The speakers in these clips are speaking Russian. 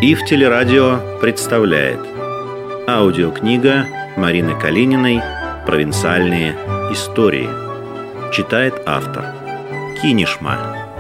ИФ Телерадио представляет аудиокнига Марины Калининой «Провинциальные истории». Читает автор. Кинешма.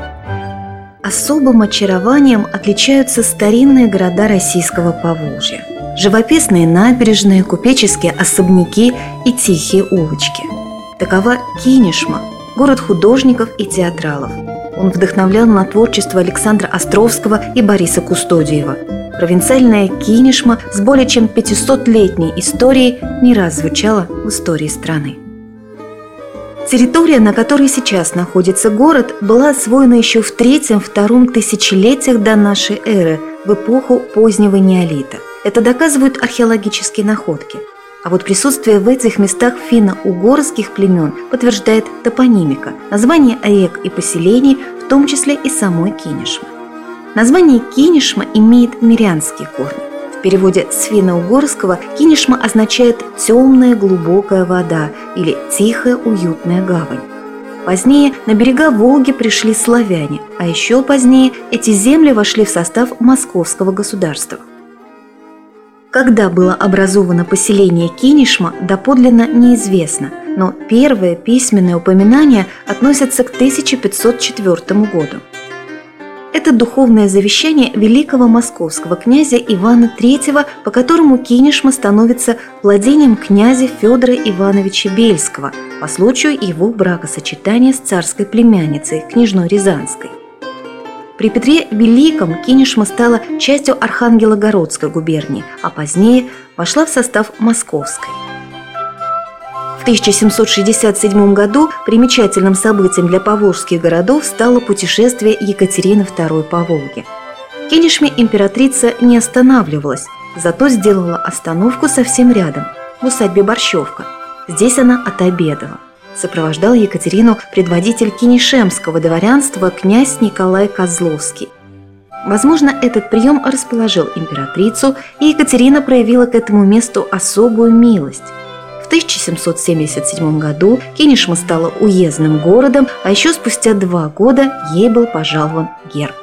Особым очарованием отличаются старинные города российского Поволжья. Живописные набережные, купеческие особняки и тихие улочки. Такова Кинешма, город художников и театралов. Он вдохновлял на творчество Александра Островского и Бориса Кустодиева. Провинциальная Кинешма с более чем 500-летней историей не раз звучала в истории страны. Территория, на которой сейчас находится город, была освоена еще в 3-2 тысячелетиях до нашей эры, в эпоху позднего неолита. Это доказывают археологические находки. А вот присутствие в этих местах финно-угорских племен подтверждает топонимика, название рек и поселений, в том числе и самой Кинешмы. Название Кинешма имеет мирянские корни. В переводе с финно-угорского Кинешма означает «темная глубокая вода» или «тихая уютная гавань». Позднее на берега Волги пришли славяне, а еще позднее эти земли вошли в состав Московского государства. Когда было образовано поселение Кинешма, доподлинно неизвестно, но первые письменные упоминания относятся к 1504 году. Это духовное завещание великого московского князя Ивана III, по которому Кинешма становится владением князя Федора Ивановича Бельского по случаю его бракосочетания с царской племянницей, княжной Рязанской. При Петре Великом Кинешма стала частью Архангелогородской губернии, а позднее вошла в состав Московской. В 1767 году примечательным событием для поволжских городов стало путешествие Екатерины II по Волге. В Кинешме императрица не останавливалась, зато сделала остановку совсем рядом, в усадьбе Борщевка. Здесь она отобедала. Сопровождал Екатерину предводитель кинешемского дворянства князь Николай Козловский. Возможно, этот прием расположил императрицу, и Екатерина проявила к этому месту особую милость. В 1777 году Кинешма стала уездным городом, а еще спустя 2 года ей был пожалован герб.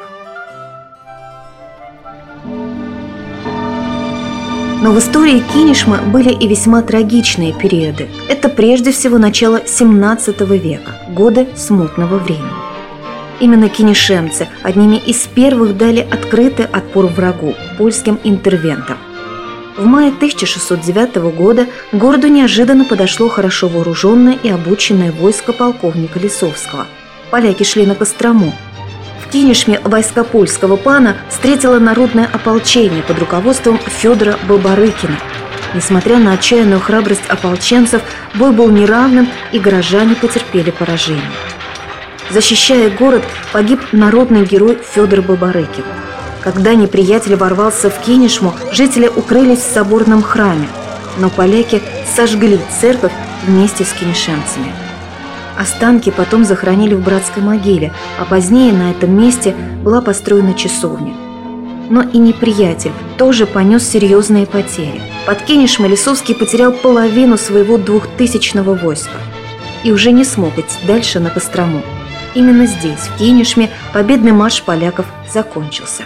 Но в истории Кинешмы были и весьма трагичные периоды. Это прежде всего начало XVII века, годы смутного времени. Именно кинешемцы одними из первых дали открытый отпор врагу, польским интервентам. В мае 1609 года к городу неожиданно подошло хорошо вооруженное и обученное войско полковника Лисовского. Поляки шли на Кострому. В Кинешме войска польского пана встретило народное ополчение под руководством Федора Бабарыкина. Несмотря на отчаянную храбрость ополченцев, бой был неравным, и горожане потерпели поражение. Защищая город, погиб народный герой Федор Бабарыкин. Когда неприятель ворвался в Кинешму, жители укрылись в соборном храме, но поляки сожгли церковь вместе с кинешемцами. Останки потом захоронили в братской могиле, а позднее на этом месте была построена часовня. Но и неприятель тоже понес серьезные потери. Под Кинешмой Лисовский потерял половину своего 2000-го войска и уже не смог идти дальше на Кострому. Именно здесь, в Кинешме, победный марш поляков закончился.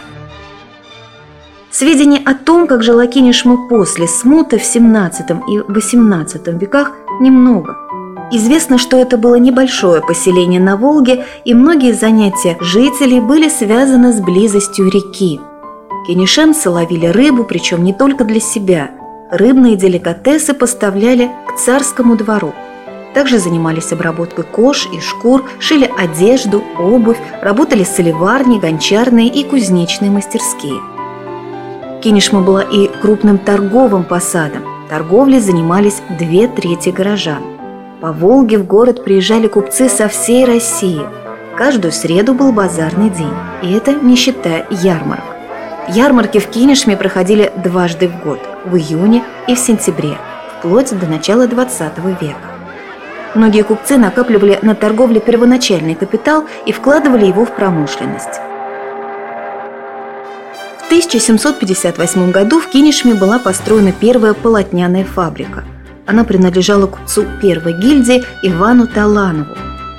Сведений о том, как жила Кинешма после смуты в XVII и XVIII веках, немного. Известно, что это было небольшое поселение на Волге, и многие занятия жителей были связаны с близостью реки. Кинешемцы ловили рыбу, причем не только для себя. Рыбные деликатесы поставляли к царскому двору. Также занимались обработкой кож и шкур, шили одежду, обувь, работали солеварни, гончарные и кузнечные мастерские. Кинешма была и крупным торговым посадом. Торговлей занимались 2/3 горожан. По Волге в город приезжали купцы со всей России. Каждую среду был базарный день, и это не считая ярмарок. Ярмарки в Кинешме проходили дважды в год – в июне и в сентябре, вплоть до начала XX века. Многие купцы накапливали на торговле первоначальный капитал и вкладывали его в промышленность. В 1758 году в Кинешме была построена первая полотняная фабрика. Она принадлежала купцу первой гильдии Ивану Таланову.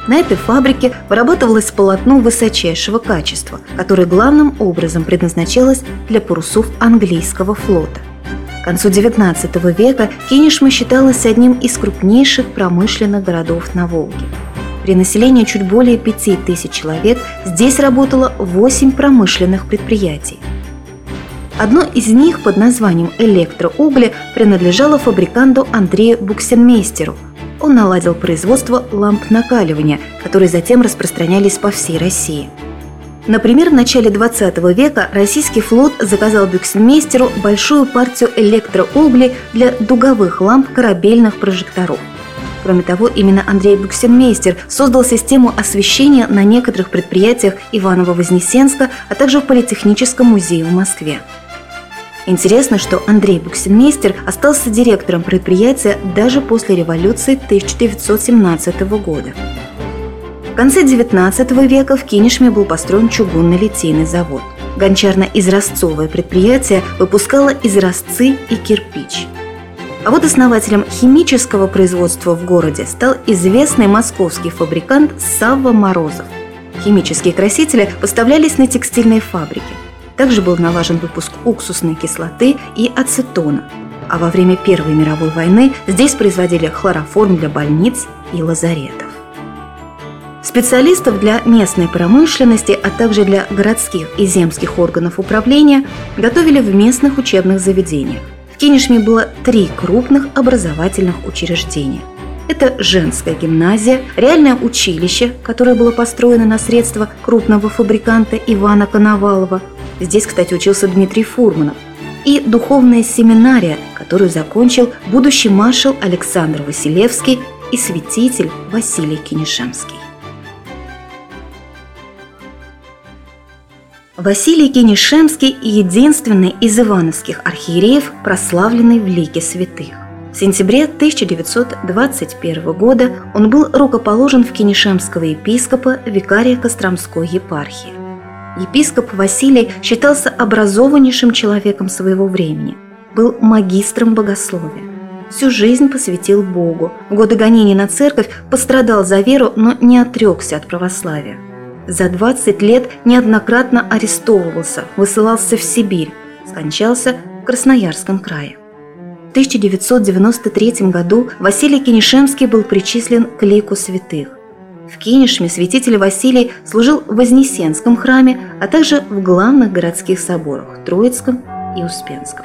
На этой фабрике вырабатывалось полотно высочайшего качества, которое главным образом предназначалось для парусов английского флота. К концу XIX века Кинешма считалась одним из крупнейших промышленных городов на Волге. При населении чуть более 5000 человек здесь работало 8 промышленных предприятий. Одно из них под названием «Электроугли» принадлежало фабриканту Андрею Буксенмейстеру. Он наладил производство ламп накаливания, которые затем распространялись по всей России. Например, в начале XX века российский флот заказал Буксенмейстеру большую партию электроуглей для дуговых ламп корабельных прожекторов. Кроме того, именно Андрей Буксенмейстер создал систему освещения на некоторых предприятиях Иваново-Вознесенска, а также в Политехническом музее в Москве. Интересно, что Андрей Буксенмейстер остался директором предприятия даже после революции 1917 года. В конце XIX века в Кинешме был построен чугунно-литейный завод. Гончарно-изразцовое предприятие выпускало изразцы и кирпич. А вот основателем химического производства в городе стал известный московский фабрикант Савва Морозов. Химические красители поставлялись на текстильные фабрики. Также был налажен выпуск уксусной кислоты и ацетона. А во время Первой мировой войны здесь производили хлороформ для больниц и лазаретов. Специалистов для местной промышленности, а также для городских и земских органов управления готовили в местных учебных заведениях. В Кинешме было 3 крупных образовательных учреждения. Это женская гимназия, реальное училище, которое было построено на средства крупного фабриканта Ивана Коновалова. Здесь, кстати, учился Дмитрий Фурманов. И духовная семинария, которую закончил будущий маршал Александр Василевский и святитель Василий Кинешемский. Василий Кинешемский – единственный из ивановских архиереев, прославленный в лике святых. В сентябре 1921 года он был рукоположен в кинешемского епископа, викария Костромской епархии. Епископ Василий считался образованнейшим человеком своего времени, был магистром богословия. Всю жизнь посвятил Богу. В годы гонений на церковь пострадал за веру, но не отрекся от православия. За 20 лет неоднократно арестовывался, высылался в Сибирь, скончался в Красноярском крае. В 1993 году Василий Кинешемский был причислен к лику святых. В Кинешме святитель Василий служил в Вознесенском храме, а также в главных городских соборах – Троицком и Успенском.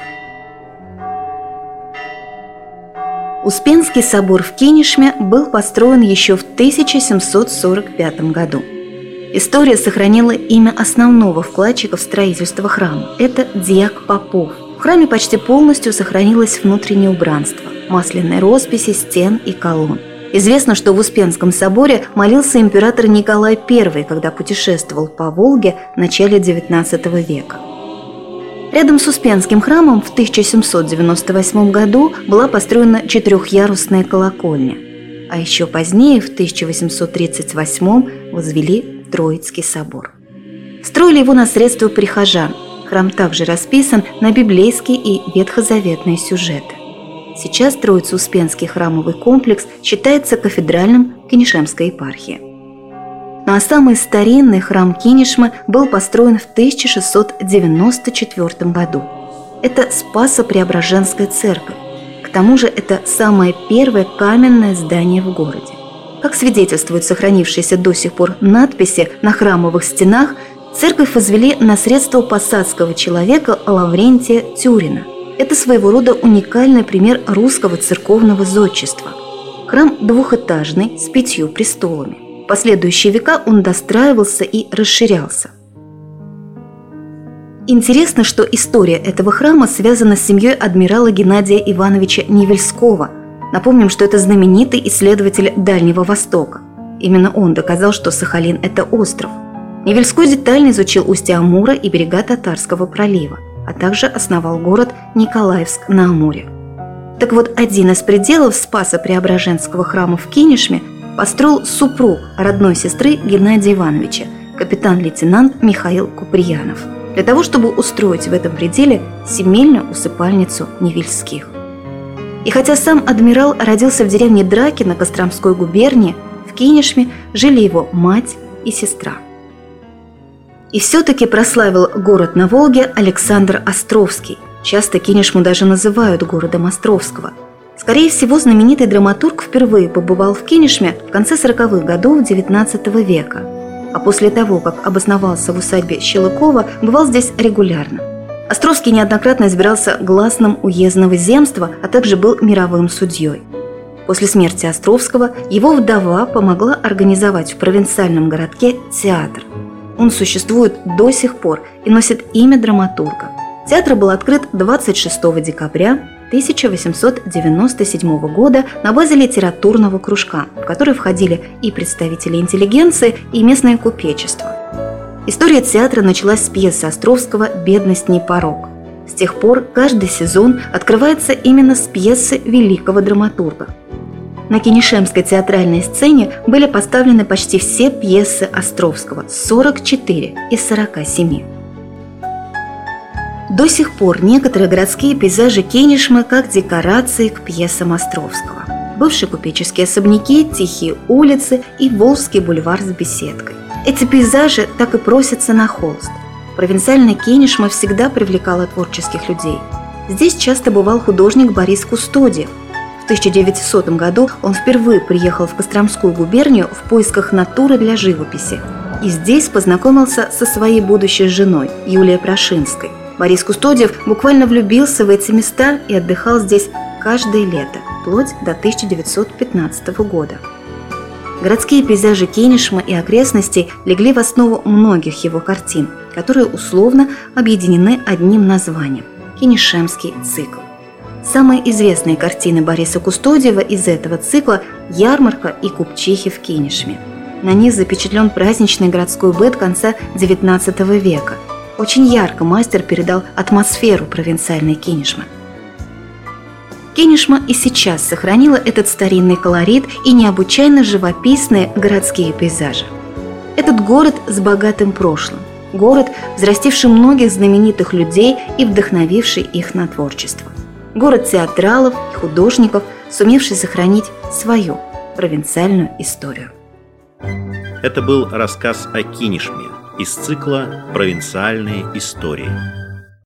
Успенский собор в Кинешме был построен еще в 1745 году. История сохранила имя основного вкладчика в строительство храма – это дьяк Попов. В храме почти полностью сохранилось внутреннее убранство – масляные росписи, стен и колонн. Известно, что в Успенском соборе молился император Николай I, когда путешествовал по Волге в начале XIX века. Рядом с Успенским храмом в 1798 году была построена 4-ярусная колокольня, а еще позднее, в 1838 возвели Троицкий собор. Строили его на средства прихожан. Храм также расписан на библейские и ветхозаветные сюжеты. Сейчас Троице-Успенский храмовый комплекс считается кафедральным Кинешемской епархии. Ну а самый старинный храм Кинешмы был построен в 1694 году. Это Спасо-Преображенская церковь. К тому же это самое первое каменное здание в городе. Как свидетельствуют сохранившиеся до сих пор надписи на храмовых стенах, церковь возвели на средства посадского человека Лаврентия Тюрина. Это своего рода уникальный пример русского церковного зодчества. Храм двухэтажный, с 5 престолами. В последующие века он достраивался и расширялся. Интересно, что история этого храма связана с семьей адмирала Геннадия Ивановича Невельского. Напомним, что это знаменитый исследователь Дальнего Востока. Именно он доказал, что Сахалин – это остров. Невельской детально изучил устья Амура и берега Татарского пролива, а также основал город Николаевск на Амуре. Так вот, один из пределов Спасо-Преображенского храма в Кинешме построил супруг родной сестры Геннадия Ивановича, капитан-лейтенант Михаил Куприянов, для того, чтобы устроить в этом пределе семейную усыпальницу Невельских. И хотя сам адмирал родился в деревне Дракино Костромской губернии, в В Кинешме жили его мать и сестра. И все-таки прославил город на Волге Александр Островский. Часто Кинешму даже называют городом Островского. Скорее всего, знаменитый драматург впервые побывал в Кинешме в конце 40-х годов XIX века, а после того, как обосновался в усадьбе Щелыкова, бывал здесь регулярно. Островский неоднократно избирался гласным уездного земства, а также был мировым судьей. После смерти Островского его вдова помогла организовать в провинциальном городке театр. Он существует до сих пор и носит имя драматурга. Театр был открыт 26 декабря 1897 года на базе литературного кружка, в который входили и представители интеллигенции, и местное купечество. История театра началась с пьесы Островского «Бедность не порок». С тех пор каждый сезон открывается именно с пьесы великого драматурга. На кинешемской театральной сцене были поставлены почти все пьесы Островского – 44 из 47. До сих пор некоторые городские пейзажи Кинешмы как декорации к пьесам Островского. Бывшие купеческие особняки, тихие улицы и Волжский бульвар с беседкой. Эти пейзажи так и просятся на холст. Провинциальная Кинешма всегда привлекала творческих людей. Здесь часто бывал художник Борис Кустодиев. В 1900 году он впервые приехал в Костромскую губернию в поисках натуры для живописи. И здесь познакомился со своей будущей женой Юлией Прошинской. Борис Кустодиев буквально влюбился в эти места и отдыхал здесь каждое лето, вплоть до 1915 года. Городские пейзажи Кинешмы и окрестностей легли в основу многих его картин, которые условно объединены одним названием – «Кинешемский цикл». Самые известные картины Бориса Кустодиева из этого цикла – «Ярмарка» и «Купчихи в Кинешме». На них запечатлен праздничный городской быт конца XIX века. Очень ярко мастер передал атмосферу провинциальной Кинешмы. Кинешма и сейчас сохранила этот старинный колорит и необычайно живописные городские пейзажи. Этот город с богатым прошлым, город, взрастивший многих знаменитых людей и вдохновивший их на творчество. Город театралов и художников, сумевший сохранить свою провинциальную историю. Это был рассказ о Кинешме из цикла «Провинциальные истории».